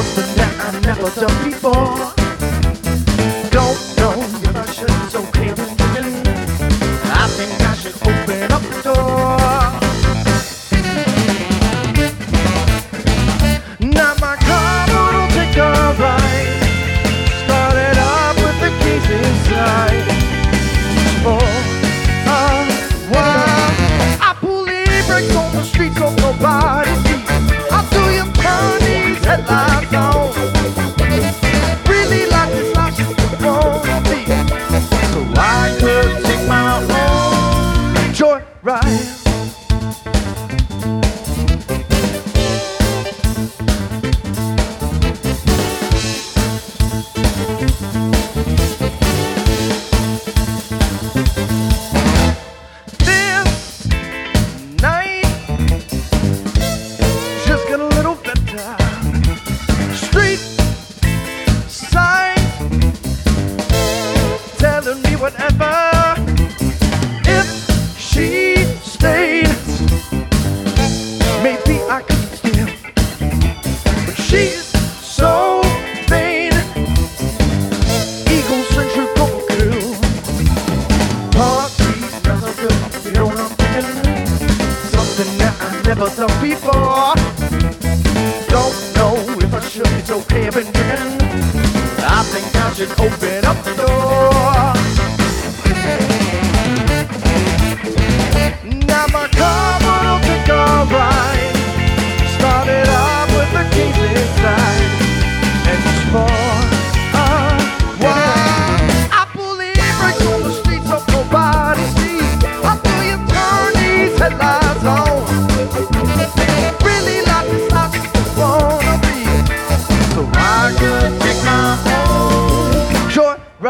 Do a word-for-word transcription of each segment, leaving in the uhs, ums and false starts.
something that I never done before. Don't know if I should, it's okay with me. I think I should open up the door. Now my car will take a ride. Started up with the keys inside. For a while, I pull the brakes on the street so nobody sees. How do you turn these headlights on? Really like this life you wanna be, so I could take my own joyride. Whatever, if she stayed, maybe I could still, but she's so vain, egocentric old girl. Parties smells so good, you know what I'm thinking? Something that I never done before. Don't know if I should, it's okay if I'm drinking. I think I should open up the door. Now my car will take a ride. Started off with the keys inside. And just for a while, I pull the brakes on the street so nobody sees. How do you turn these headlights on? Really like this life you wanna be, so I could take my own joy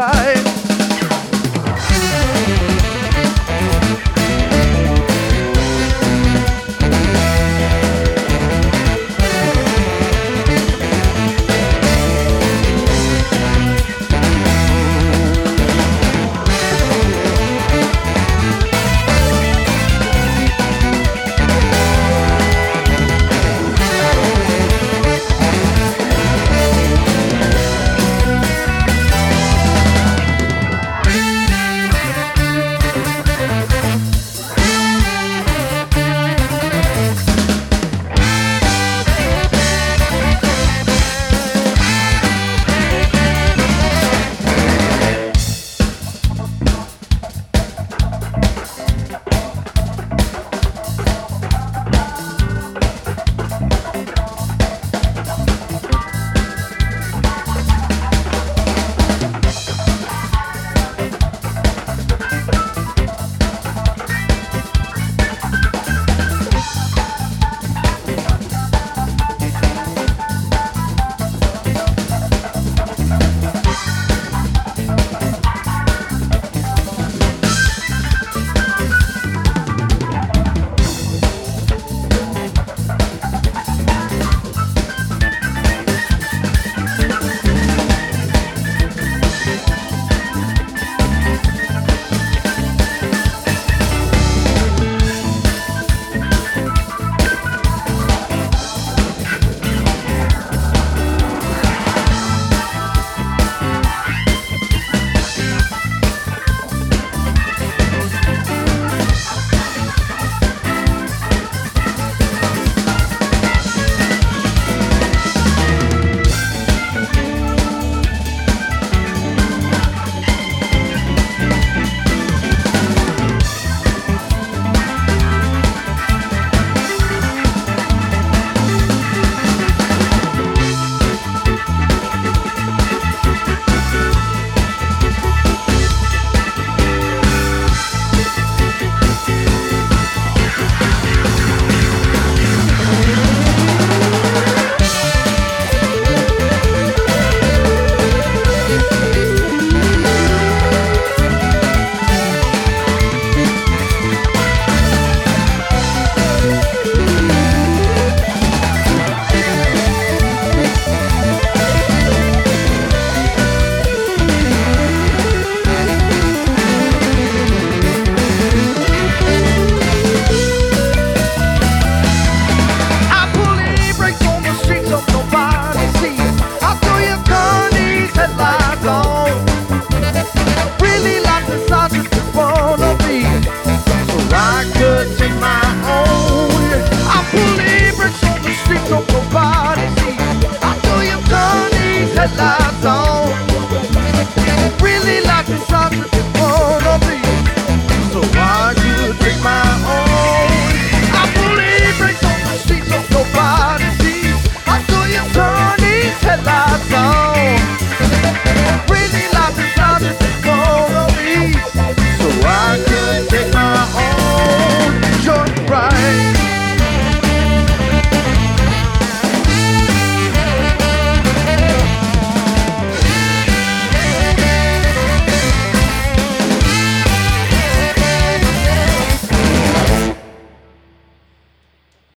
so nobody sees. Until you turn these headlights